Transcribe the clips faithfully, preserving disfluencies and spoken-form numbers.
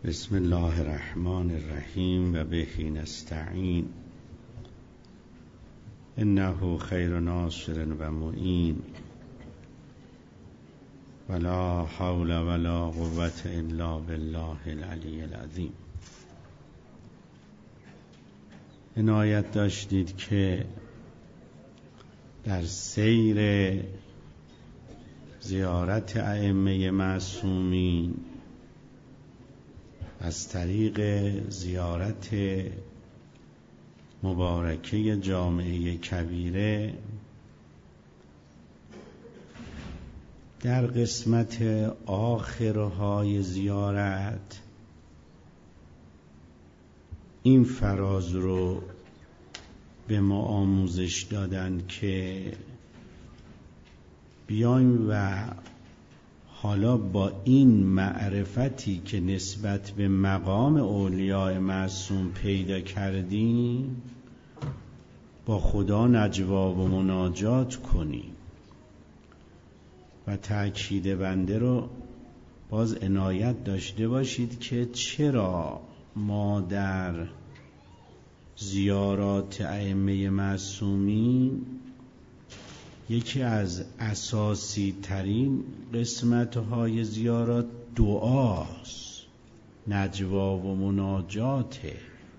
بسم الله الرحمن الرحیم و به نستعین انه خیر ناصر و معین ولا حول ولا قوة الا بالله العلی العظیم. عنایت داشتید که در سیر زیارت ائمه معصومین از طریق زیارت مبارکه جامعه کبیره در قسمت آخرهای زیارت این فراز رو به ما آموزش دادن که بیایم و حالا با این معرفتی که نسبت به مقام اولیاء معصوم پیدا کردیم با خدا نجوا و مناجات کنیم. و تأکید بنده رو باز عنایت داشته باشید که چرا ما در زیارات ائمه معصومین یکی از اساسی ترین قسمت های زیارات دعاست، نجوا و مناجاته.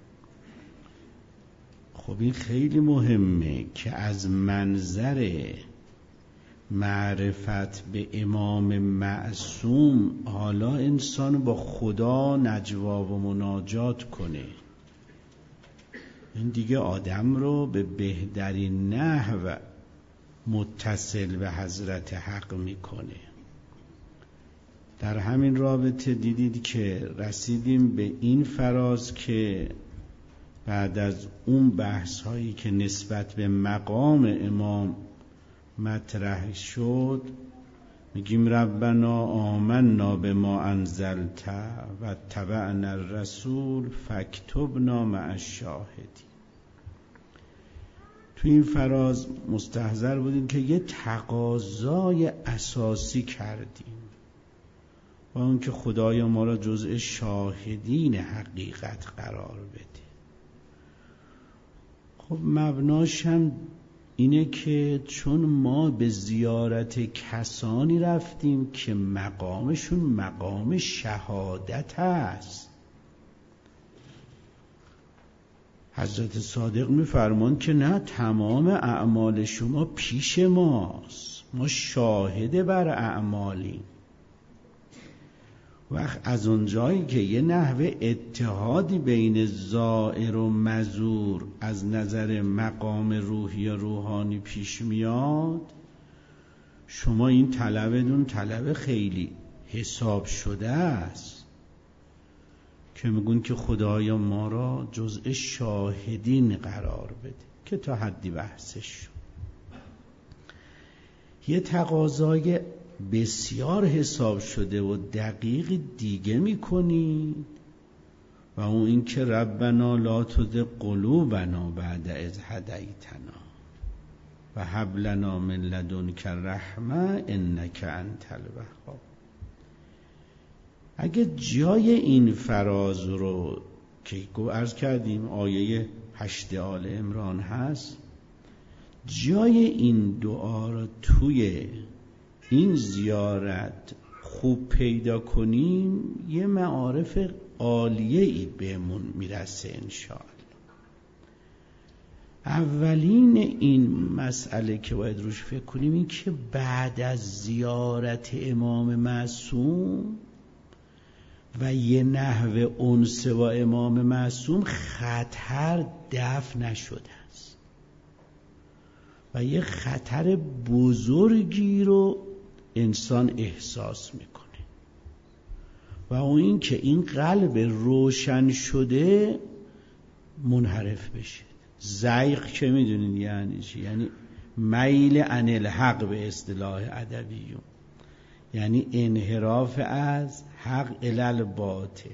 خب این خیلی مهمه که از منظر معرفت به امام معصوم حالا انسان با خدا نجوا و مناجات کنه. این دیگه آدم رو به بهترین نحو متصل به حضرت حق میکنه. در همین رابطه دیدید که رسیدیم به این فراز که بعد از اون بحث هایی که نسبت به مقام امام مطرح شد میگیم ربنا آمنا بما انزلت و اتبعنا الرسول فاکتبنا مع الشاهدین. تو این فراز مستحضر بودیم که یه تقاضای اساسی کردیم و اون که خدای ما را جزء شاهدین حقیقت قرار بده. خب مبناش هم اینه که چون ما به زیارت کسانی رفتیم که مقامشون مقام شهادت است. حضرت صادق می‌فرمان که نه، تمام اعمال شما پیش ماست، ما شاهد بر اعمالیم. وقت از اونجایی که یه نحوه اتحادی بین زائر و مزور از نظر مقام روحی یا روحانی پیش میاد، شما این طلبتون طلب خیلی حساب شده است که میگون که خدایا ما را جزء شاهدین قرار بده که تا حدی بحثش شد. یه تقاضای بسیار حساب شده و دقیق دیگه میکنید و اون این که ربنا لا تزغ قلوبنا بعد اذ هدیتنا و هب لنا من لدنک رحمه انک انت الوهاب. اگه جای این فراز رو که عرض کردیم آیه هشت آل عمران هست، جای این دعا رو توی این زیارت خوب پیدا کنیم یه معارف عالیه‌ای بهمون میرسه انشاءالله. اولین این مسئله که باید روش فکر کنیم این که بعد از زیارت امام معصوم و یه نحو انس با امام معصوم خطر دفع نشده است و یه خطر بزرگی رو انسان احساس میکنه و اون این که این قلب روشن شده منحرف بشه. زیغ که میدونین یعنی چی؟ یعنی میل عن الحق به اصطلاح ادبیون، یعنی انحراف از حق الی الباطل.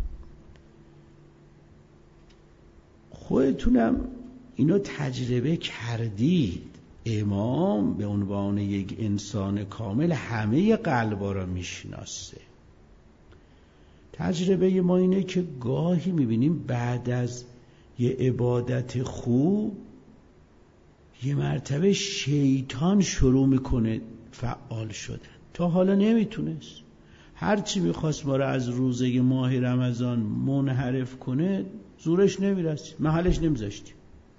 خودتونم اینو تجربه کردید. امام به عنوان یک انسان کامل همه قلبا را میشناسه تجربه ما اینه که گاهی میبینیم بعد از یه عبادت خوب یه مرتبه شیطان شروع میکنه فعال شدن. تا حالا نمیتونست، هرچی میخواست ما رو از روزه ماه رمضان منحرف کنه زورش نمیرسید، محلش نمیذاشتیم.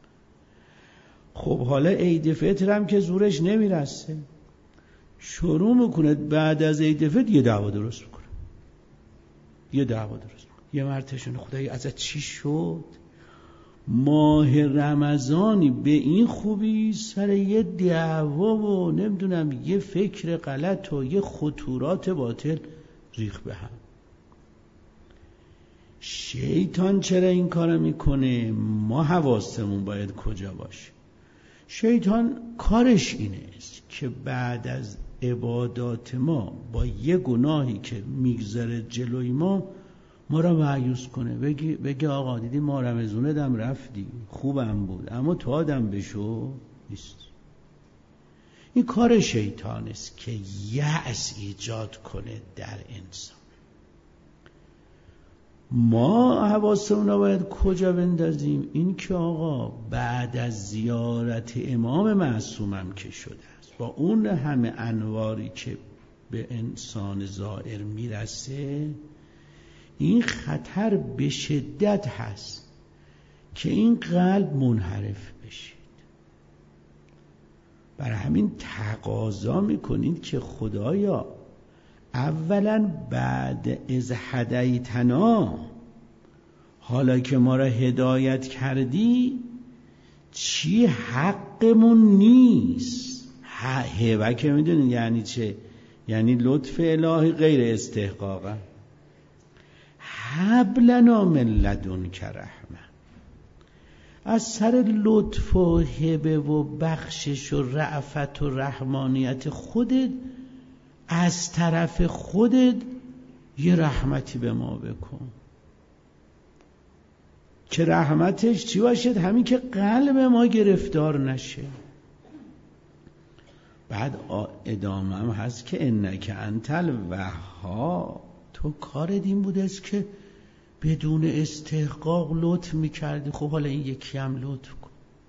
خب حالا عید فطر هم که زورش نمیرسه، شروع میکنه بعد از عید فطر یه دعوا درست میکنه، یه دعوا درست میکنه. یه مرتشون خدایی ازت چی شد؟ ماه رمضانی به این خوبی سر یه دعوا و نمیدونم یه فکر غلط و یه خطورات باطل ریخ به هم. شیطان چرا این کارو میکنه؟ ما حواسمون باید کجا باشه. شیطان کارش اینه که بعد از عبادات ما با یه گناهی که میگذره جلوی ما ما را مایوس کنه، بگی بگی آقا دیدی ما رمضونه دم رفتی خوبم بود اما تو آدم بشو نیست. این کار شیطان است که یأس ایجاد کنه در انسان. ما حواسمون رو باید کجا بندازیم؟ این که آقا بعد از زیارت امام معصومم که شده است با اون همه انواری که به انسان زائر میرسه، این خطر به شدت هست که این قلب منحرف بشید. برای همین تقاضا میکنید که خدایا اولا بعد از هدیتنا، حالا که ما را هدایت کردی چی حقمون نیست. هبه که میدونید یعنی چه؟ یعنی لطف الهی غیر استحقاقه. هب لنا من لدنک رحمه، از سر لطف و هبه و بخشش و رأفت و رحمانیت خودت، از طرف خودت یه رحمتی به ما بکن. که رحمتش چی باشد؟ همین که قلب ما گرفتار نشه. بعد ادامه هم هست که انک انت الوهاب، تو کارت این بوده است که بدون استحقاق لطف میکردی. خب حالا این یکی هم لطف کن.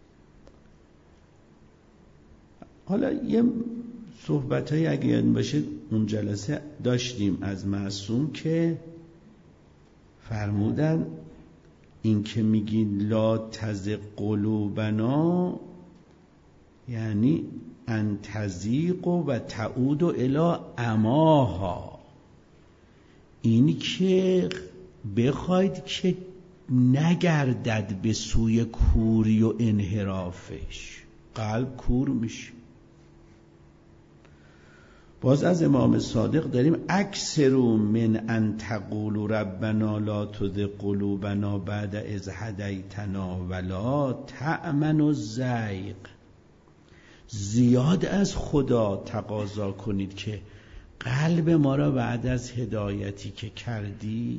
حالا یه صحبت هایی اگه یاد باشه اون جلسه داشتیم از معصوم که فرمودن این که میگی لا تزغ قلوبنا یعنی ان تزیغ و تعود الی اماها، این که بخواید که نگردد به سوی کوری و انحرافش، قلب کور میشه. باز از امام صادق داریم اکثروا من ان تقولوا ربنا لا تزغ قلوبنا بعد اذ هدیتنا ولا تأمن الزیغ. زیاد از خدا تقاضا کنید که قلب ما را بعد از هدایتی که کردی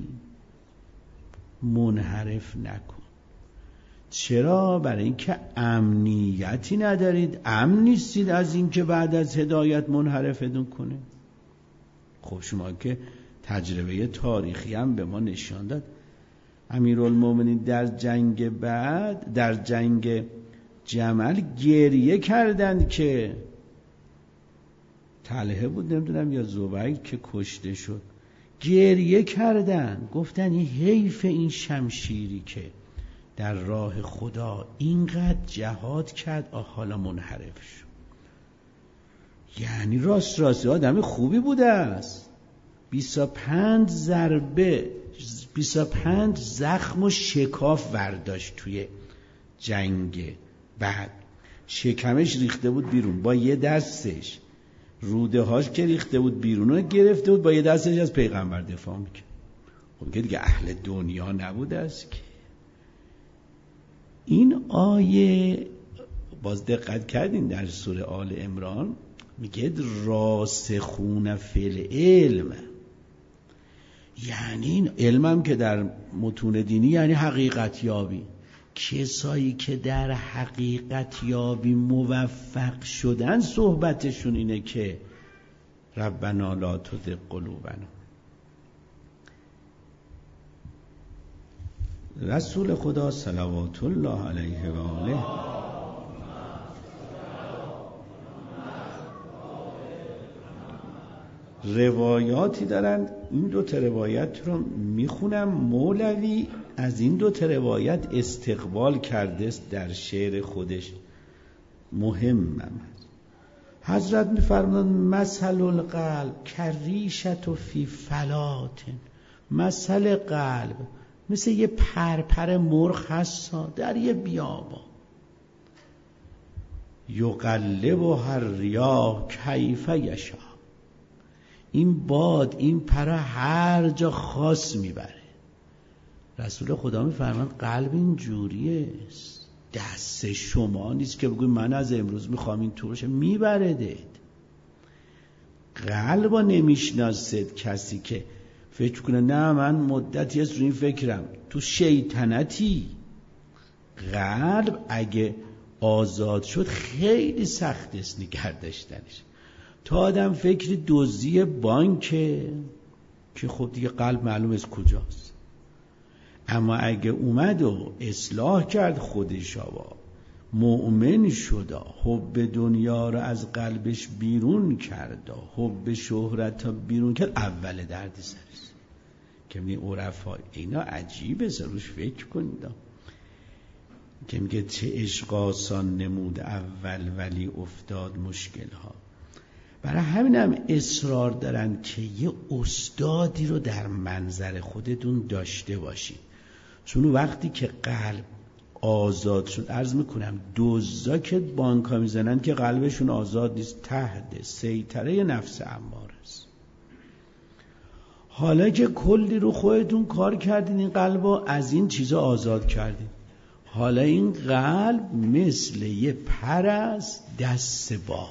منحرف نکن. چرا؟ برای اینکه امنیتی ندارید، امن نیستید از اینکه بعد از هدایت منحرفتون کنه. خب شما که تجربه تاریخی هم به ما نشان داد، امیرالمومنین در جنگ بعد در جنگ جمل گریه کردند که طلحه بود نمیدونم یا زبیر که کشته شد، گریه کردند، گفتن این حیف این شمشیری که در راه خدا اینقدر جهاد کرد حالا منحرف شد. یعنی راست راست آدم خوبی بوده است. بیست و پنج ضربه بیست و پنج زخم و شکاف برداشت توی جنگ بعد. شکمش ریخته بود بیرون با یه دستش، روده هاش که ریخته بود بیرون رو گرفته بود با یه دستش از پیغمبر دفاع میکرد. خب که دیگه اهل دنیا نبوده است که. این آیه باز دقت کردین در سوره آل عمران میگه راسخون فی العلم، یعنی این علمم که در متون دینی یعنی حقیقت یابی. کسایی که در حقیقت یابی موفق شدن صحبتشون اینه که ربنا لا تزغ قلوبنا. رسول خدا صلوات الله علیه و آله روایاتی دارند. این دو تا روایت رو میخونم. مولوی از این دو تا روایت استقبال کرده است در شعر خودش. مهمم هست. حضرت میفرمایند مثل القلب کریشت فی فلاتن. مثل قلب مثل یه پرپر مرغ هست در یه بیابان. یقلب هر ریاح کیف یشاء. این باد این پر هر جا خاص میبره. رسول خدا میفرماند قلب این جوریه است. دست شما نیست که بگوی من از امروز میخوام این طور شه، میبردید. قلب رو نمیشناسید کسی که فکر کنه نه من مدتی از روی این فکرم، تو شیطنتی. قلب اگه آزاد شد خیلی سخت است نگه داشتنش. تا آدم فکر دزدی بانکه که خب دیگه قلب معلوم از کجاست. اما اگه اومد و اصلاح کرد خودش و مؤمن شد، حب دنیا رو از قلبش بیرون کرد، حب شهرت رو بیرون کرد، اول دردی سرست که میگه عرفا اینا عجیبه، روش فکر کنید که میگه چه عشق آسان نمود اول ولی افتاد مشکل ها. برای همین هم اصرار دارن که یه استادی رو در منظر خودتون داشته باشید، چون وقتی که قلب آزاد شد، عرض میکنم دزدا که بانکا میزنن که قلبشون آزاد نیست، تحت سیطره نفس اماره است. حالا که کلی رو خودتون کار کردین، این قلب رو از این چیزا آزاد کردین، حالا این قلب مثل یه پر است دست باد.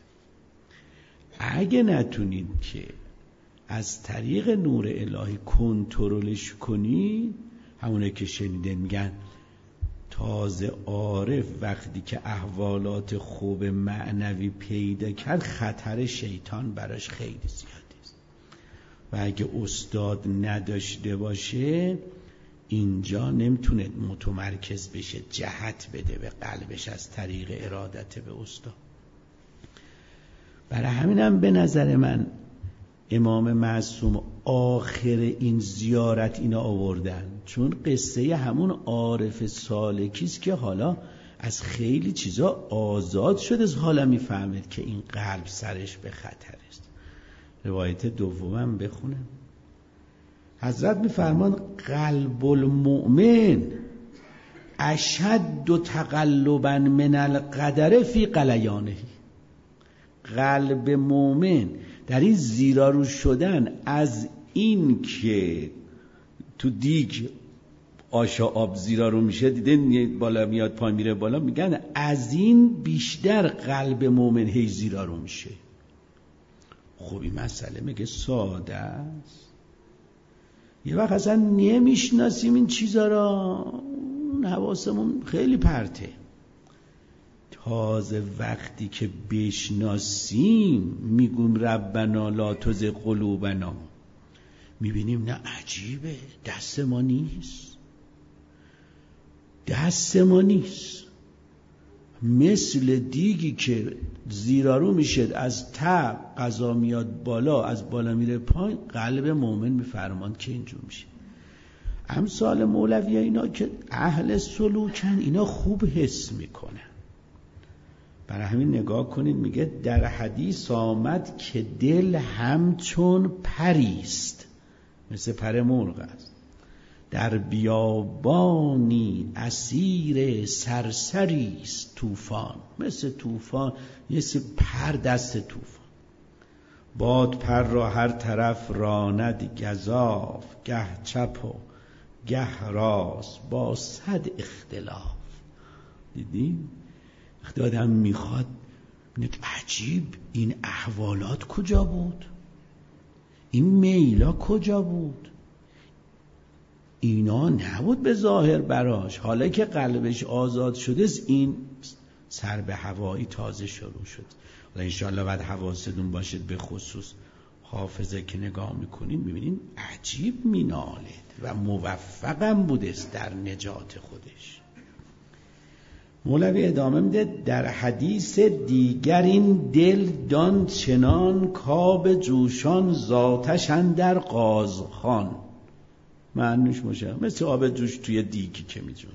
اگه نتونید که از طریق نور الهی کنترلش کنید، همونه که شنیدن میگن تازه عارف وقتی که احوالات خوب معنوی پیدا کرد، خطر شیطان براش خیلی زیاده است. و اگه استاد نداشته باشه اینجا نمیتونه متمرکز بشه، جهت بده به قلبش از طریق ارادت به استاد. برای همینم به نظر من امام معصوم آخر این زیارت اینا آوردن، چون قصه همون عارف سالکیست که حالا از خیلی چیزا آزاد شده، حالا میفهمید که این قلب سرش به خطر است. روایت دومم بخونم. حضرت میفرمان قلب المؤمن اشد تقلبا من القدر فی قلیانه. قلب مومن در این زیرا رو شدن از این که تو دیگ آشا آب زیرا رو میشه، دیدن بالا میاد پای میره بالا، میگن از این بیشتر قلب مومن هی زیرا رو میشه. خب این مسئله میگه ساده است، یه وقت اصلا نمیشناسیم این چیزا را، حواسمون خیلی پرته. تازه وقتی که بشناسیم میگیم ربنا لا تزغ قلوبنا، میبینیم نه عجیبه، دست ما نیست، دست ما نیست. مثل دیگی که زیرا رو میشه از ته قضا میاد بالا، از بالا میره پایین، قلب مومن میفرمان که اینجور میشه. امثال مولوی اینا که اهل سلوکن، اینا خوب حس میکنن. برای همین نگاه کنید، میگه در حدیث آمد که دل همچون پریست، مثل پر مرغ است، در بیابانی اسیر سرسریست طوفان، مثل طوفان، مثل پر دست طوفان. باد پر را هر طرف راند گزاف، گه چپ و گه راست با صد اختلاف. دیدیم؟ وقتی آدم میخواد عجیب این احوالات کجا بود، این میلا کجا بود، اینا نبود به ظاهر براش. حالا که قلبش آزاد شده، این سر به هوایی تازه شروع شد. حالا انشاءالله بعد حواستون باشید، به خصوص حافظه که نگاه میکنین میبینین عجیب میناله. و موفقم بودست در نجات خودش. مولوی ادامه میده در حدیث دیگر این دل دان چنان کاب جوشان ذاتش اندر قازخان. معنیش میشه مثل آب جوش توی دیگی که میجون.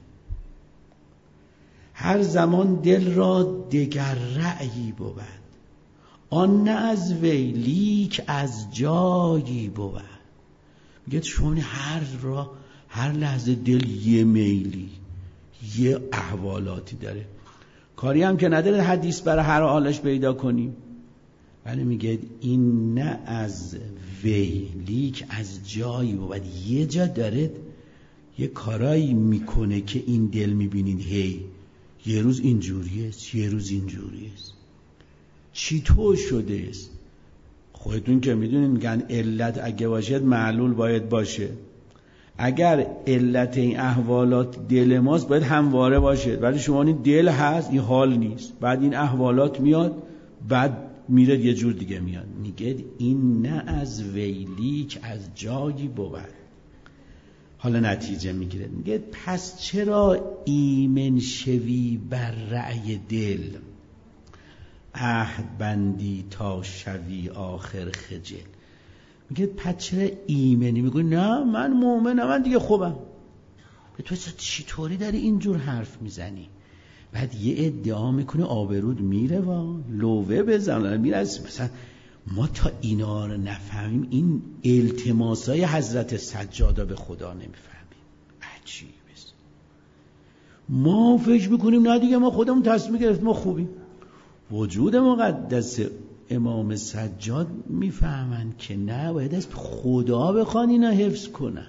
هر زمان دل را دگر رأیی بود، آن نه از وی لیک از جایی بود. میگه شما هر را هر لحظه دل یه میلی یه احوالاتی داره، کاری هم که نداره حدیث برای هر حالش پیدا کنیم، ولی میگه این نه از وی لیک از جایی بود. یه جا داره یه کارایی میکنه که این دل میبینید هی یه روز اینجوری است یه روز اینجوری است. چطور شده است؟ خودتون که میدونید میگن علت اگه باشد معلول باید باشه. اگر علت این احوالات دل ماست باید همواره باشه، ولی شما این دل هست این حال نیست، بعد این احوالات میاد بعد میره یه جور دیگه میاد. میگه این نه از ویلیک از جایی بود. حالا نتیجه میگیره، میگه پس چرا ایمن شوی بر رأی دل، عهد بندی تا شوی آخر خجل. میگه پس چرا ایمنی؟ میگه نه من مؤمنم، من دیگه خوبم. به تو چطوری داری اینجور حرف میزنی؟ بعد یه ادعا میکنه آبرود میره و لوه بزنه میره. مثلا ما تا اینا رو نفهمیم این التماسای حضرت سجاده به خدا نمیفهمیم. عجیبه. ما فکر میکنیم نه دیگه ما خودمون تصمیم گرفتیم ما خوبیم. وجود مقدس امام سجاد میفهمند که نه، باید از خدا بخوان اینا حفظ کنند.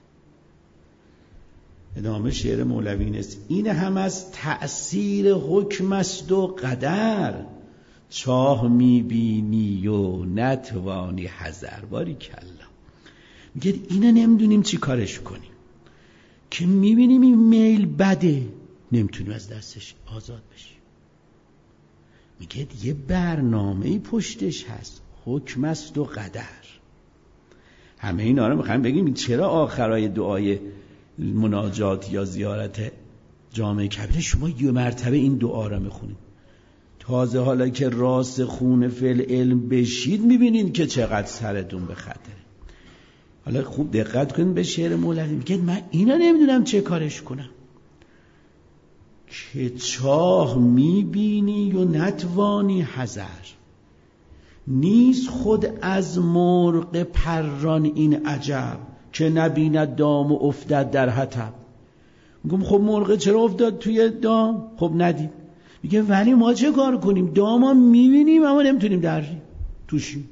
ادامه شعر مولوی است این هم از تأثیر حکم است و قدر، چاه میبینی و نتوانی حذر. باری کلا میگه اینا نمیدونیم چی کارش کنیم که میبینیم این میل بده نمیتونیم از دستش آزاد بشیم. میگه یه برنامه‌ای پشتش هست، حکم است و قدر. همه اینا رو میخوایم بگیم چرا آخرای دعای مناجات یا زیارت جامع کبیر شما یه مرتبه این دعا رو میخونید. تازه حالا که راسخون فی العلم بشید میبینید که چقدر سرتون به خطره. حالا خوب دقت کنید به شعر مولوی، میگه من اینا نمیدونم چه کارش کنم که چاه میبینی و نتوانی حذر، نیست خود از مرغ پران این عجب، که نبیند دام و افتد در حطب. میگم خب مرغ چرا افتاد توی دام؟ خب ندید. میگه ولی ما چه کار کنیم؟ دام ها میبینیم اما نمیتونیم دریم توشیم.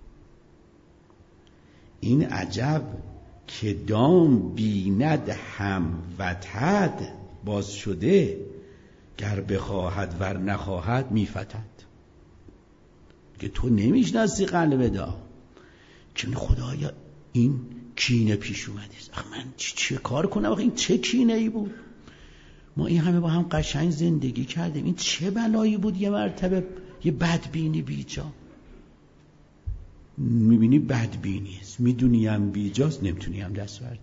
این عجب که دام بیند هم وتد، باز شده گر بخواهد ور نخواهد میفتد. که تو نمیشناسی قلب دام که خدایا این کینه پیش اومده است. آخه من چه کار کنم؟ آخه این چه کینه ای بود؟ ما این همه با هم قشنگ زندگی کردیم، این چه بلایی بود یه مرتبه یه بدبینی بیجا؟ میبینی بدبینی است، میدونی هم بیجاست، نمیتونی هم دست برداری.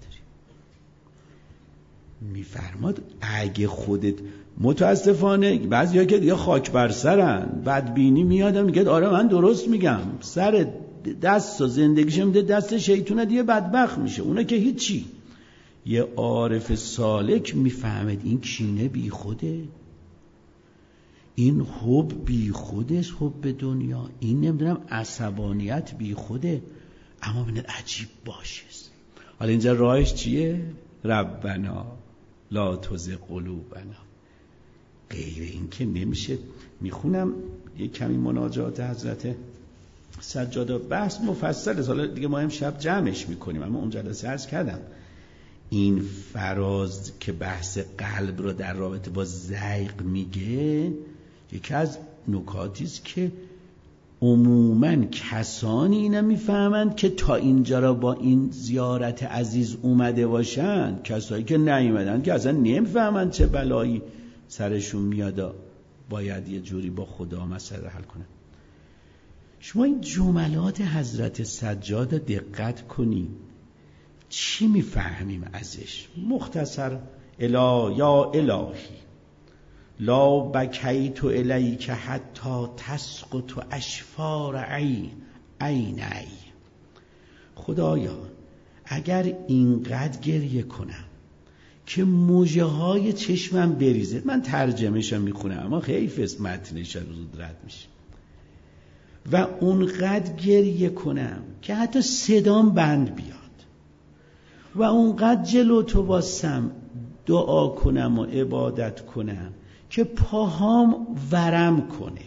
میفرماد اگه خودت متاسفانه بعضیا که دیگه خاک بر سرن، بدبینی میاد میگه آره من درست میگم، سر دست و زندگیش میده دست شیطونه دیگه بدبخت میشه، اونه که هیچی. یه عارف سالک میفهمد این کینه بی خوده، این حب بی خوده است، حب دنیا، این نمیدونم عصبانیت بی خوده، اما ببینید عجیب باشه. حالا اینجا راهش چیه؟ ربنا لا تزغ قلوبنا. غیر این که نمیشه. میخونم یه کمی مناجات حضرت سجاده، بحث مفصله، حالا دیگه ما امشب جمعش میکنیم، اما اون جلسه عرض کردم این فراز که بحث قلب رو در رابطه با زیغ میگه، یکی از نکاتی است که عموماً کسانی نمیفهمند که تا اینجا را با این زیارت عزیز اومده باشن، کسایی که نیومدن که اصلا نمیفهمند چه بلایی سرشون میاد، باید یه جوری با خدا مسئله حل کنن. شما این جملات حضرت سجاد دقت کنید، چی میفهمیم ازش؟ مختصر الا یا الهی لا بکیت الیک حتی تسقط اشفار عین عینی. خدایا اگر اینقدر گریه کنم که موجه های چشمم بریزه، من ترجمه‌شو میخونم اما حیف متنش رو زود رد میشه، و اونقدر گریه کنم که حتی صدام بند بیاد، و اونقدر جلو تو واسم دعا کنم و عبادت کنم که پاهام ورم کنه،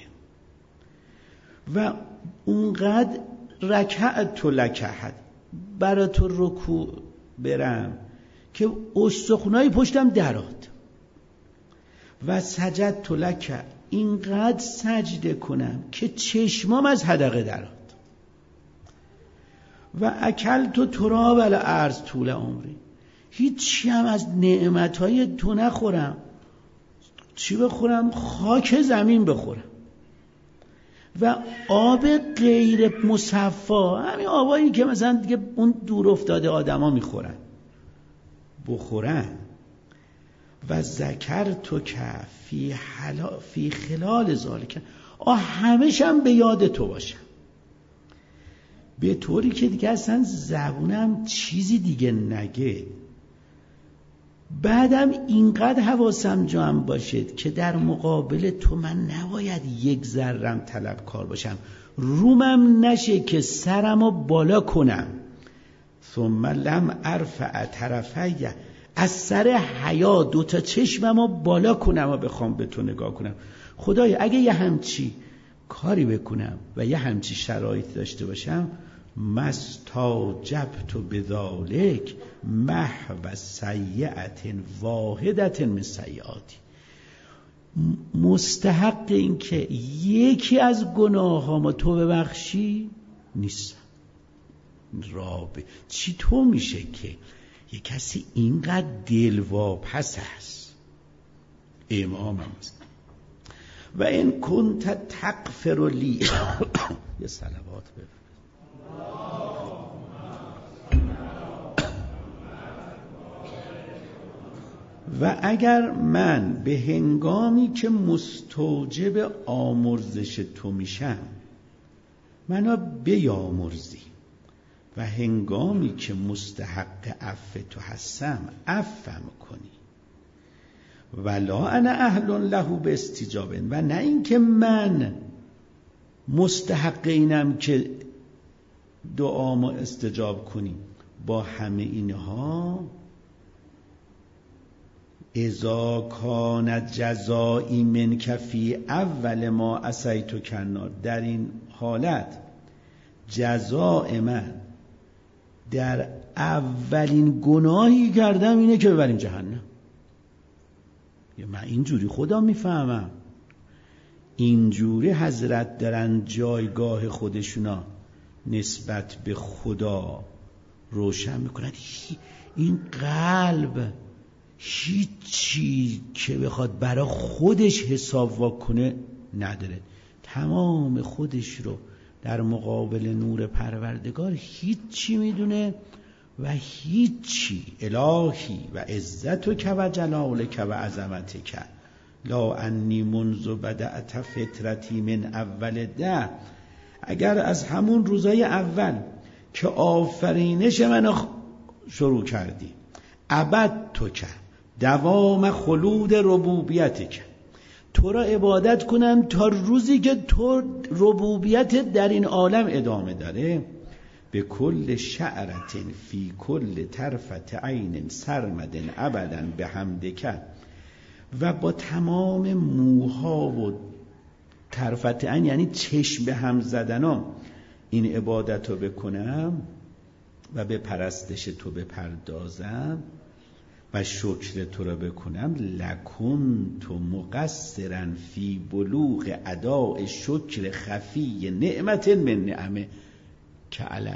و اونقدر رکعت تو لکحت برا تو رکوع برم که استخونای پشتم دراد، و سجد تو لک اینقدر سجده کنم که چشمام از حدقه دراد، و اکل تو تراب الارض طول عمری، هیچی هم از نعمتهای تو نخورم، چی بخورم؟ خاک زمین بخورم، و آب غیر مصفا، همین آبایی که مثلا دیگه اون دور افتاده آدما میخورن، بخورن. و ذکر تو که فی, حلا فی خلال ذالک، آه همشم به یاد تو باشم، به طوری که دیگه اصلا زبونم چیزی دیگه نگه، بعدم اینقدر حواسم جمع باشد که در مقابل تو من نباید یک ذرم طلبکار باشم، رومم نشه که سرمو بالا کنم، ثم لم ارفع طرفی، از سر حیا دوتا چشممو بالا کنم و بخوام به تو نگاه کنم. خدایا اگه یه همچی کاری بکنم و یه همچی شرایط داشته باشم، مستاجبت بذالک محو سیئت واحدت من سیئاتی، مستحق این که یکی از گناهامو تو ببخشی نیستم. رابه چطور میشه که یه کسی اینقدر دلواپس هست؟ امام هم هست. و این کنت تغفر لی یه صلوات بفرست. و اگر من به هنگامی که مستوجب آمرزش تو میشم منو بیامرزی، و هنگامی که مستحق عفو تو هستم عفوم کنی، ولا انا اهل له به استجابه، و نه اینکه من مستحق اینم که دعامو استجاب کنی. با همه اینها اذا کان جزایی منک فی اول ما عصیت کنار، در این حالت جزاء من در اولین گناهی کردم اینه که ببرین جهنم. من اینجوری خدا میفهمم، اینجوری حضرت دارن جایگاه خودشونا نسبت به خدا روشن میکنن. این قلب هیچی که بخواد برای خودش حساب واکنه نداره، تمام خودش رو در مقابل نور پروردگار هیچی میدونه و هیچی. الهی و عزتک و جلالک و عظمتک لا انی منذ بدأت فطرتی من اول ده، اگر از همون روزای اول که آفرینش منو شروع کردی، ابد تو که دوام خلود ربوبیتک، تو را عبادت کنم تا روزی که تو ربوبیت در این عالم ادامه داره، به کل شعرت فی کل طرفت عین سرمد ابدا به حمدک، و با تمام موها و طرفت عین یعنی چشم به هم زدنم این عبادت رو بکنم و به پرستش تو بپردازم و شکر تو را بکنم. لکنت مقصرا فی بلوغ اداء شکر خفی نعمت من نعمه که علی،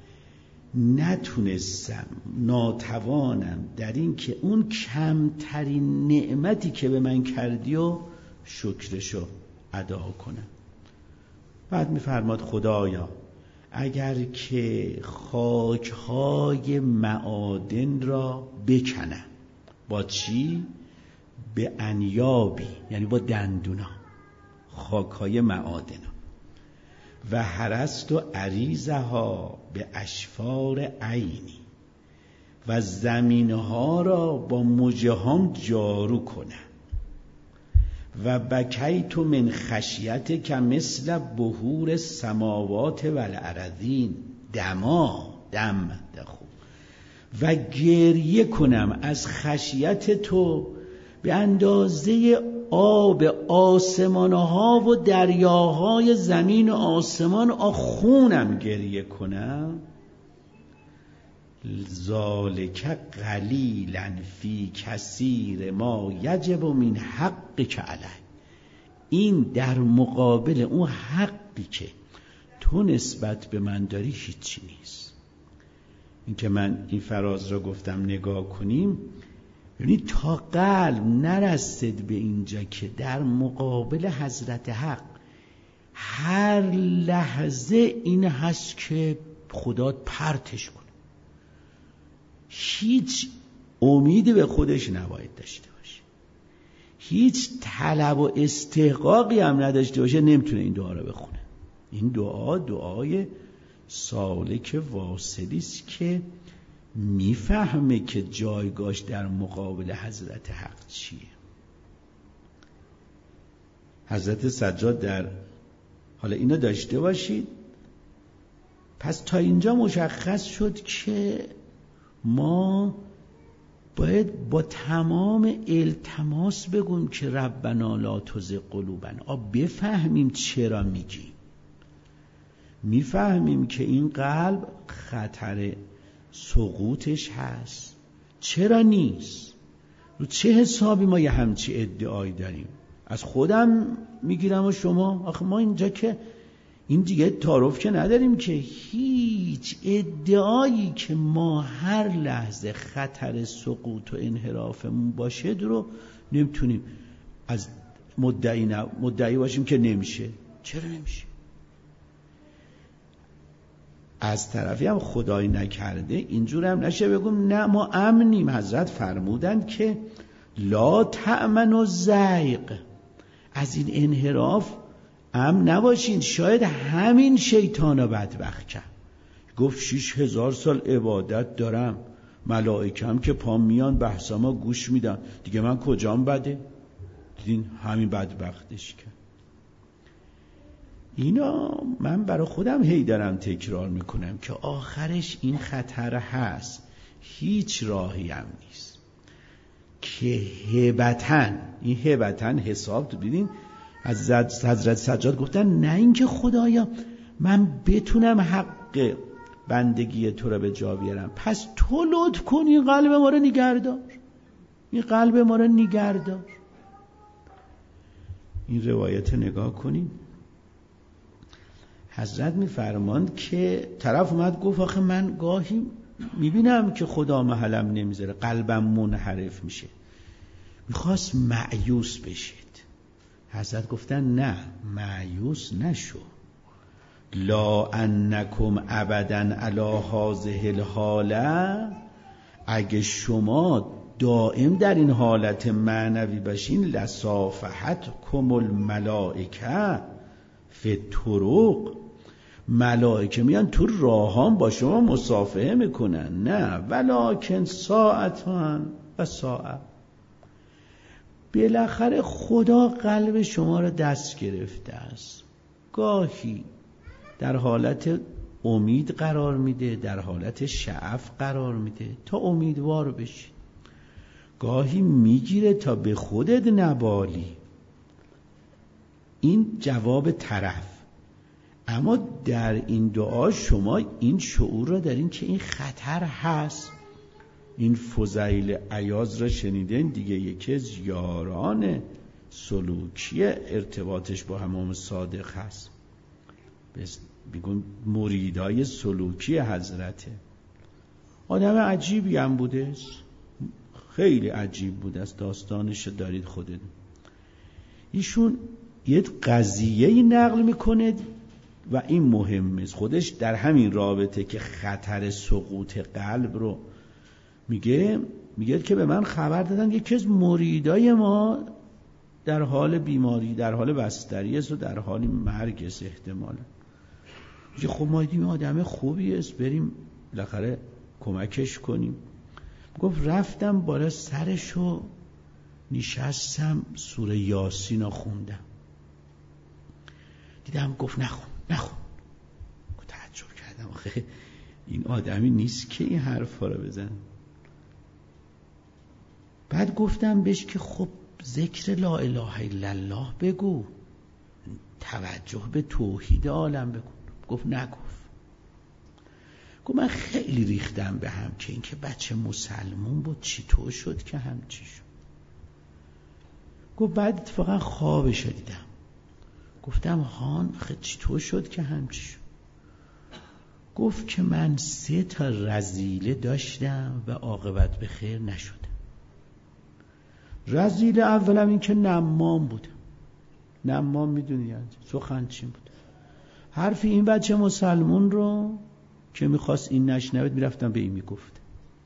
نتونستم، ناتوانم در این که اون کمترین نعمتی که به من کردی و شکرشو ادا کنم. بعد میفرماد خدایا اگر که خاکهای معادن را بکنم. با چی؟ به انیابی، یعنی با دندونا، خاکهای معادن. و هرست و عریضها به اشفار عینی، و زمینها را با مژه هام جارو کنم. و بکیت من خشیت که مثل بحور سماوات و الارضین، دما دم دخو، و گریه کنم از خشیت تو به اندازه آب آسمانها و دریاهای زمین و آسمان، آخونم گریه کنم. ذالک قلیلا فی کثیر ما یجب من حقک علی، این در مقابل اون حقی که تو نسبت به من داری هیچی نیست. این که من این فراز را گفتم نگاه کنیم، یعنی تا قلب نرسید به اینجا که در مقابل حضرت حق هر لحظه این هست که خدا پرتش کنه، هیچ امیدی به خودش نباید داشته باشه، هیچ طلب و استحقاقی هم نداشته باشه، نمیتونه این دعا رو بخونه. این دعا دعای سالک واصلی است که میفهمه که جایگاهش در مقابل حضرت حق چیه. حضرت سجاد در حالا اینو داشته باشید. پس تا اینجا مشخص شد که ما باید با تمام التماس بگویم که ربنا لا تزغ قلوبنا، آب بفهمیم چرا میگیم. میفهمیم که این قلب خطر سقوطش هست. چرا نیست؟ رو چه حسابی ما یه همچی ادعایی داریم؟ از خودم میگیرم و شما، آخه ما اینجا که این دیگه تعارف که نداریم که هیچ ادعایی که ما هر لحظه خطر سقوط و انحرافمون باشه رو نمیتونیم از مدعی, ن... مدعی باشیم که نمیشه. چرا نمیشه؟ از طرفی هم خدای نکرده اینجور هم نشه بگم نه ما امنیم. حضرت فرمودند که لا تأمن و زیغ، از این انحراف امن نباشین، شاید همین شیطان بدبخت کرد. گفت شیش هزار سال عبادت دارم، ملائکم که پام میان بحثما گوش میدن، دیگه من کجام بده؟ دیدین همین بدبختش کرد. اینا من برای خودم هی دارم تکرار میکنم که آخرش این خطر هست، هیچ راهی هم نیست که هبتن، این هبتن حساب تو دیدین از حضرت سجاد گفتن نه اینکه خدایا من بتونم حق بندگی تو رو به جا بیارم، پس تو لطف کن این قلب ما رو نگهدار، این قلب ما رو نگهدار. این روایت نگاه کنیم. حضرت میفرماند که طرف اومد گفت آخه من گاهی میبینم که خدا محلم نمیذاره، قلبم منحرف میشه، میخواست مایوس بشید. حضرت گفتن نه، مایوس نشو. لا انکم ابدا علی هذه الحاله، اگه شما دائم در این حالت معنوی باشین، لصافحتکم الملائکه فی الطرق، ملائکه میان تو راهان با شما مصافحه میکنن. نه ولکن ساعتان و ساعت، بالاخره خدا قلب شما را دست گرفته است، گاهی در حالت امید قرار میده، در حالت شعف قرار میده تا امیدوار بشی، گاهی میگیره تا به خودت نبالی. این جواب طرف. اما در این دعا شما این شعور را دارین که این خطر هست. این فضیل عیاض را شنیدین دیگه، یکی از یاران سلوکی ارتباطش با امام صادق هست، بگون مریدای سلوکی حضرته. آدم عجیبی هم بوده، خیلی عجیب بوده است، داستانش دارید خودت. ایشون یه قضیه نقل میکنه و این مهمه خودش در همین رابطه که خطر سقوط قلب رو میگه، میگه که به من خبر دادن یکی از مریدای ما در حال بیماری، در حال بستری است و در حال مرگ است احتمالا. میگه خب ما دیدیم آدم خوبی است، بریم بالاخره کمکش کنیم. گفت رفتم بالا سرشو نشستم سوره یاسین رو خوندم. دیدم گفت نخون نخون. گفت تعجب کردم آخه این آدمی نیست که این حرفا رو بزن. بعد گفتم بهش که خب ذکر لا اله الا الله بگو، توجه به توحید عالم بکن. گفت نگفت. گفت من خیلی ریختم به هم که این که بچه مسلمون بود چطور شد که همچی شد. گفت بعد اتفاقا خوابش دیدم. گفتم هان خیلی چطور شد که همچی شد. گفت که من سه تا رذیله داشتم و عاقبت به خیر نشد. رذیله اولم این که نمام بودم. نمام میدونی یعنی سخنچین بود. حرفی این بچه مسلمون رو که میخواست این نشنوید میرفتم به این میگفت.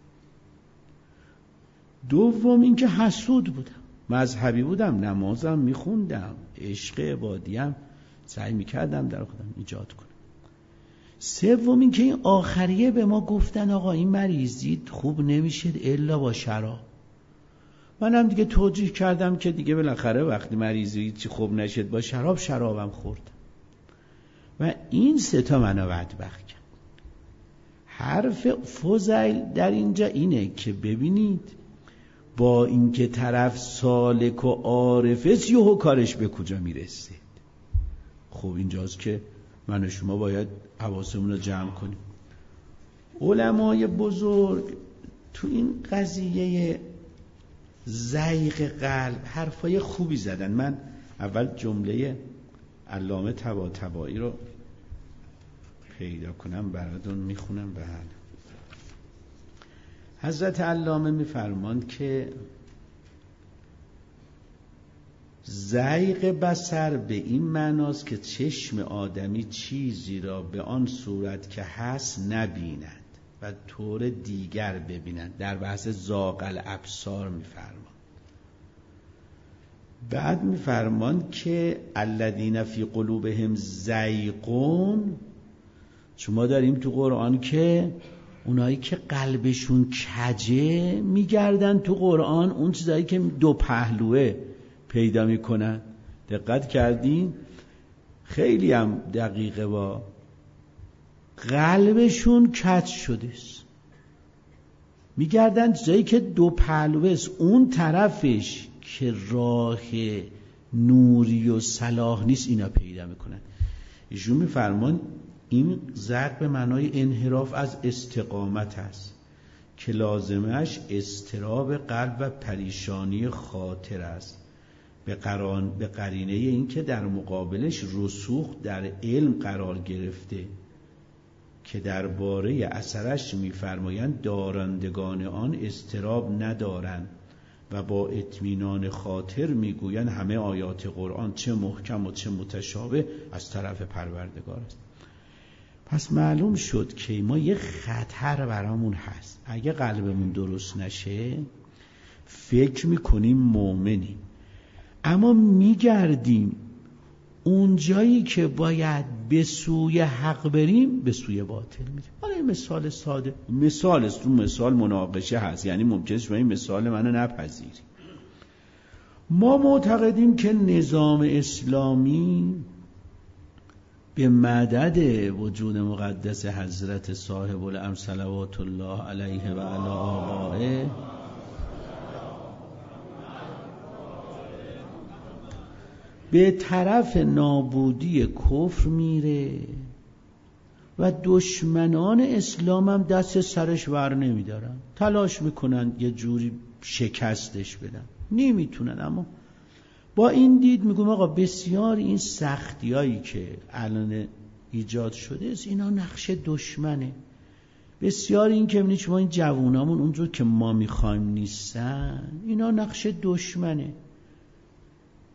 دوم این که حسود بودم، مذهبی بودم، نمازم میخوندم، عشق عبادیم سعی میکردم در خودم ایجاد کنم. سوم این که این آخریه به ما گفتن آقا این مریضی خوب نمیشه الا با شراب. منم دیگه توجیه کردم که دیگه بالاخره وقتی مریضی چی خوب نشد با شراب، شرابم خورد و این سه تا منو بدبخت کرد. حرف فضیل در اینجا اینه که ببینید با اینکه طرف سالک و عارفه یهو کارش به کجا میرسه. خب اینجاست که من و شما باید حواسمون رو جمع کنیم. علمای بزرگ تو این قضیه ضیق قلب حرفای خوبی زدن. من اول جمله علامه طباطبایی رو پیدا کنم براتون میخونم. به حال حضرت علامه میفرمان که ضیق بصر به این معناست که چشم آدمی چیزی را به آن صورت که هست نبیند و طور دیگر ببینند. در بحث زاغ الابصار میفرمان. بعد میفرمان که الذین فی قلوبهم زیغون، چون ما داریم تو قرآن که اونایی که قلبشون کجه میگردن تو قرآن اون چیزایی که دو پهلوه پیدا میکنن. دقت کردین؟ خیلی هم دقیقه. با قلبشون کج شده است میگردن چیزایی که دو پهلوه است، اون طرفش که راه نوری و صلاح نیست اینا پیدا میکنن. ایشون میفرمان این زرق به معنای انحراف از استقامت است که لازمش اضطراب قلب و پریشانی خاطر است، به قران به قرینه این که در مقابلش رسوخ در علم قرار گرفته که درباره اثرش میفرمایند دارندگان آن اضطراب ندارند و با اطمینان خاطر میگویند همه آیات قرآن چه محکم و چه متشابه از طرف پروردگار است. پس معلوم شد که ما یه خطر برامون هست. اگه قلبمون درست نشه فکر میکنیم مؤمنیم، اما میگردیم اون جایی که باید به سوی حق بریم به سوی باطل میریم. حالا این مثال ساده، مثال است، رو مثال مناقشه هست، یعنی ممکنه شما این مثال منو نپذیری. ما معتقدیم که نظام اسلامی به مدد وجود مقدس حضرت صاحب الامر صلوات الله علیه و علی آبائه به طرف نابودی کفر میره و دشمنان اسلام هم دست سرش ور نمیدارن، تلاش میکنن یه جوری شکستش بدن، نمیتونن. اما با این دید میگم آقا بسیار این سختی هایی که الان ایجاد شده است اینا نقش دشمنه. بسیار این که میبینید شما این جوونامون اونجور که ما میخوایم نیستن، اینا نقش دشمنه.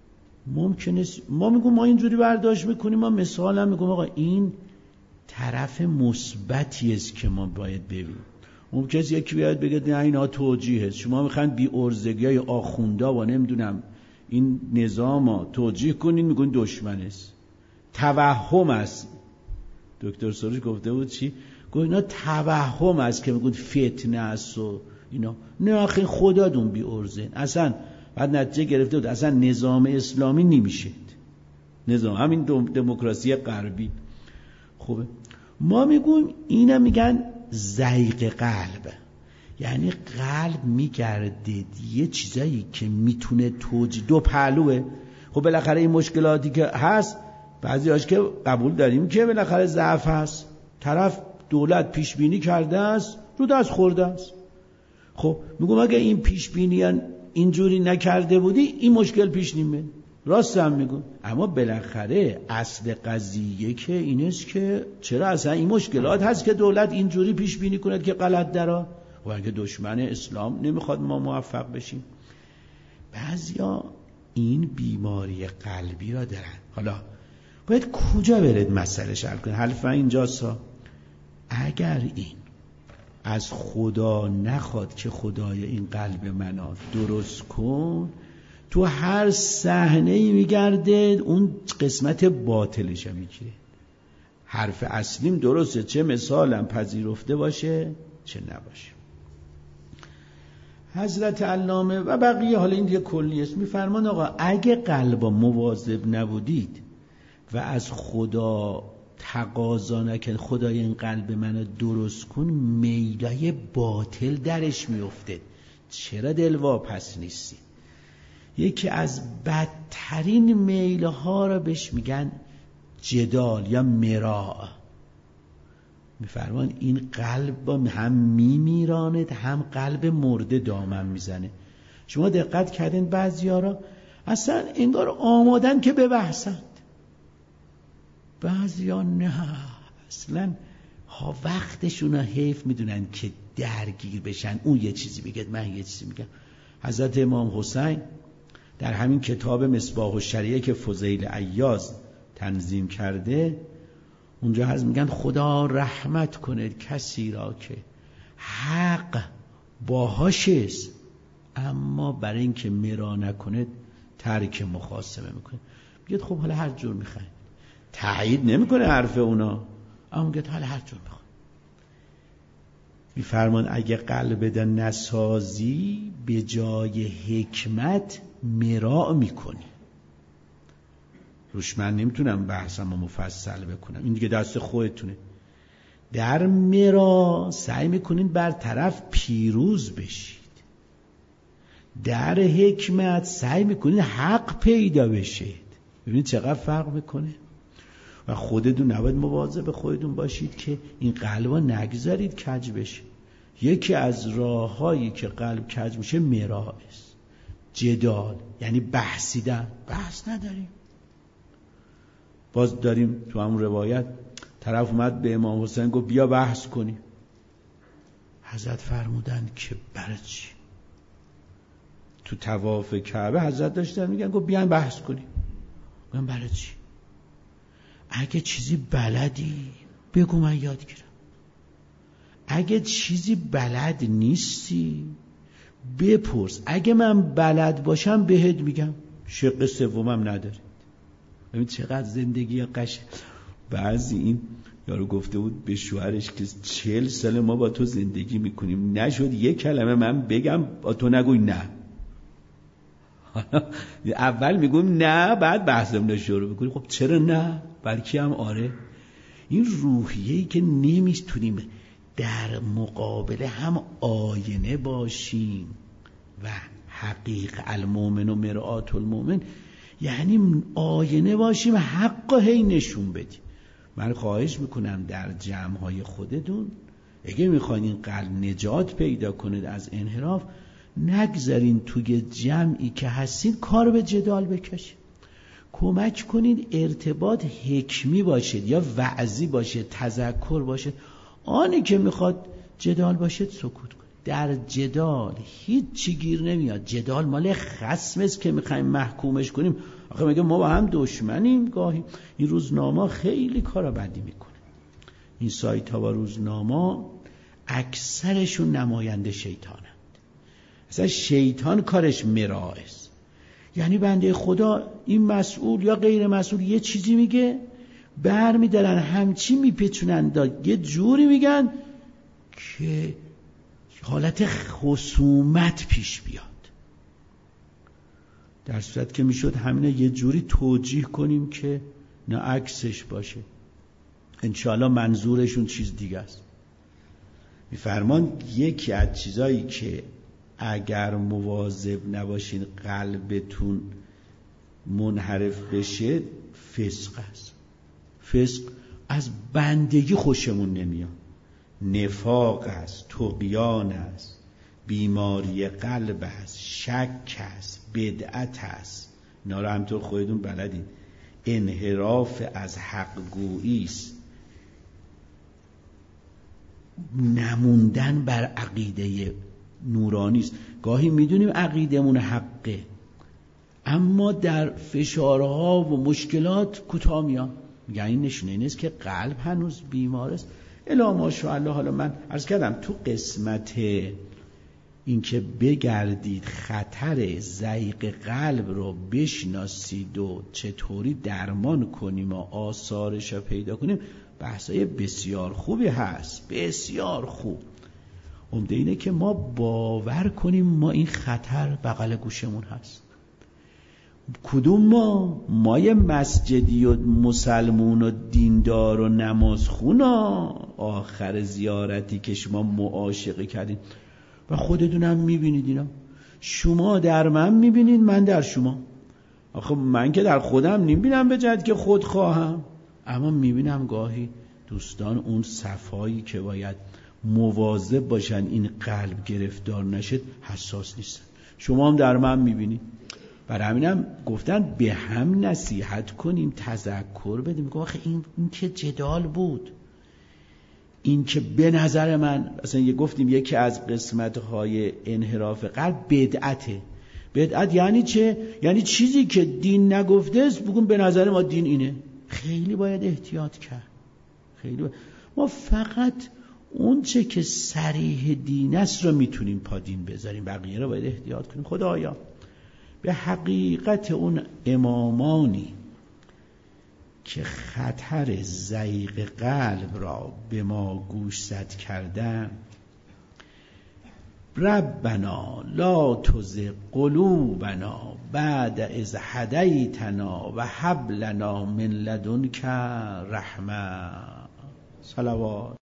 ممکنه ما میگیم ما اینجوری برداشت میکنیم، ما مثال هم میگیم آقا این طرف مثبتی است که ما باید ببینیم. ممکنه یکی بیاد بگه نه اینا توجیه است، شما میخواین بی ارزگی های آخوندا و نمیدونم این نظام توجیه کنین، میگن دشمن است، توهم است. دکتر سروش گفته بود چی؟ گفت اینا توهم است که میگن فتنه است و اینا. نه آخه خدا دون بی ارزن. اصلا بعد نتیجه گرفته بود اصلا نظام اسلامی نمیشه، نظام همین دموکراسی غربی. خوبه ما میگویم اینا میگن ضیق قلب، یعنی قلب میگرده یه چیزایی که میتونه توجیه، دو پهلوه. خب بالاخره این مشکلاتی که هست بعضی هاش که قبول داریم که بالاخره ضعف هست، طرف دولت پیش بینی کرده است رو دست خورده است. خب میگم اگه این پیش بینی اینجوری نکرده بودی این مشکل پیش نمیاد. راست هم میگم، اما بالاخره اصل قضیه که این است که چرا اصلا این مشکلات هست که دولت اینجوری پیش بینی کند که غلط درا و اگه دشمن اسلام نمیخواد ما موفق بشیم. بعضیا این بیماری قلبی را دارن. حالا باید کجا برید مسئله حل کنید؟ حرف اینجاست، اگر این از خدا نخواد که خدای این قلب منو درست کن، تو هر صحنه‌ای میگرده اون قسمت باطلش میگیره. حرف اصلیم درسته، چه مثالم پذیرفته باشه چه نباشه. حضرت علامه و بقیه، حالا این دیگه کلی است، میفرمان آقا اگه قلبا مواظب نبودید و از خدا تقاضا نکرد خدای این قلب منو درست کن، میلای باطل درش میفته. چرا دلواپس نیستی؟ یکی از بدترین میلها را بهش میگن جدال یا مراء. میفرمان این قلب با هم میمیراند هم قلب مرده دامن میزنه. شما دقت کردین بعضیا را اصلا انگار آمادن که ببحثند، بعضیا نه، اصلا ها وقتشون رو حیف میدونن که درگیر بشن، اون یه چیزی بگه من یه چیزی میگم. حضرت امام حسین در همین کتاب مصباح الشریعه که فضیل عیاض تنظیم کرده، اونجا هست میگن خدا رحمت کنه کسی را که حق باهاش است اما برای اینکه مرا نکنه ترک مخاصمه میکنه. میگه خب حالا هر جور میخواین، تایید نمیکنه حرف اونا، اما میگه حالا هر جور میخواین. میفرمان اگه قلب ده نسازی به جای حکمت مراء میکنی. روش من نمیتونم بحثم رو مفصل بکنم، این دیگه دست خودتونه. در مراء سعی میکنین بر طرف پیروز بشید، در حکمت سعی میکنین حق پیدا بشید. ببینید چقدر فرق میکنه. و خودتون نباید مواظب خودتون باشید که این قلبا نگذارید کج بشه. یکی از راههایی که قلب کج میشه مراء است، جدال، یعنی بحثیدن. بحث نداریم. باز داریم تو همون روایت طرف اومد به امام حسین گفت بیا بحث کنیم. حضرت فرمودن که برای چی؟ تو طواف کعبه حضرت داشتن میگن گفت بیاین بحث کنیم. گفتم برای چی؟ اگه چیزی بلدی بگو من یاد گیرم، اگه چیزی بلد نیستی بپرس، اگه من بلد باشم بهت میگم. شق سومم نداره. ببین چقدر زندگی قشنگ. بعضی این یارو گفته بود به شوهرش که چهل سال ما با تو زندگی میکنیم نشد یک کلمه من بگم با تو نگوی نه. اول میگم نه بعد بحثم رو شروع میکنیم. خب چرا نه؟ بلکه هم آره. این روحیه‌ای که نمیتونیم در مقابله هم آینه باشیم و حقیق المؤمن و مرآت المؤمن، یعنی آینه باشیم حق هی نشون بدیم. من خواهش میکنم در جمعهای خودتون اگه میخواین این قلب نجات پیدا کنید از انحراف، نگذارین توی جمعی که هستین کار به جدال بکشید. کمک کنید ارتباط حکمی باشید یا وعظی باشید، تذکر باشید. آنی که میخواد جدال باشید سکوت کنید. در جدال هیچ چی گیر نمیاد. جدال مال خصم است که میخوایم محکومش کنیم. آخه میگه ما با هم دشمنیم. گاهی این روزنامه خیلی کارا بدی میکنه، این سایت ها و روزنامه اکثرشون نماینده شیطانند. اصلا شیطان کارش مرائه است. یعنی بنده خدا این مسئول یا غیر مسئول یه چیزی میگه، بر میدارن همچی میپیچونن، یه جوری میگن که حالت خصومت پیش بیاد، در صورت که میشد همینه یه جوری توجیه کنیم که نه عکسش باشه، انشاءالله منظورشون چیز دیگه است. میفرمان یکی از چیزایی که اگر مواظب نباشین قلبتون منحرف بشه فسق است. فسق از بندگی خوشمون نمیاد، نفاق است، طغیان است، بیماری قلب است، شک است، بدعت است. اینا رو همطور خودتون بلدین. انحراف از حق گویی است، نموندن بر عقیده نورانی است. گاهی میدونیم عقیدمون حقه، اما در فشارها و مشکلات کوتاه میان. میگن این نشونه این است که قلب هنوز بیمار است. الا ماشاءالله. حالا من عرض کردم تو قسمت این که بگردید خطر ضیق قلب رو بشناسید و چطوری درمان کنیم و آثارش رو پیدا کنیم، بحثای بسیار خوبی هست، بسیار خوب. عمده اینه که ما باور کنیم ما این خطر بغل گوشمون هست. کدوم ما؟ ما یه مسجدی و مسلمون و دیندار و نمازخون آخر زیارتی که شما معاشقه کردین و خودتونم میبینید. اینا شما در من میبینید، من در شما. آخه من که در خودم نمیبینم به جد که خود خواهم، اما میبینم گاهی دوستان اون صفایی که باید مواظب باشن این قلب گرفتار نشد حساس نیستن. شما هم در من میبینید. برای همینم گفتن به هم نصیحت کنیم، تذکر بدیم. آخه این, این که جدال بود، این که به نظر من اصلا یه گفتیم یکی از قسمت‌های انحراف قلب بدعته. بدعت یعنی چه؟ یعنی چیزی که دین نگفته است بگون به نظر ما دین اینه. خیلی باید احتیاط کرد. خیلی باید. ما فقط اون چه که صریح دین است رو میتونیم پا دین بذاریم، بقیه رو باید احتیاط کنیم. خدایا به حقیقت اون امامانی که خطر ضیق قلب را به ما گوشزد کردن، ربنا لا تزغ قلوبنا بعد اذ هدیتنا و هب لنا من لدنک رحمه. صلوات.